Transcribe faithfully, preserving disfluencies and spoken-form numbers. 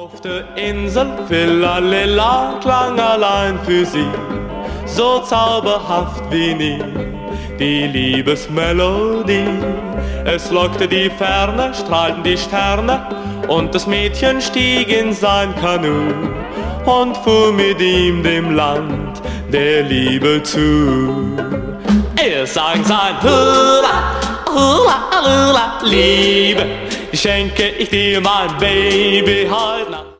Auf der Insel Philalila klang allein für sie, so zauberhaft wie nie, die Liebesmelodie. Es lockte die Ferne, strahlten die Sterne, und das Mädchen stieg in sein Kanu und fuhr mit ihm dem Land der Liebe zu. Er sang sein Hula, Hula, Hula, Liebe, schenke ich dir, mein Baby, heute Nacht.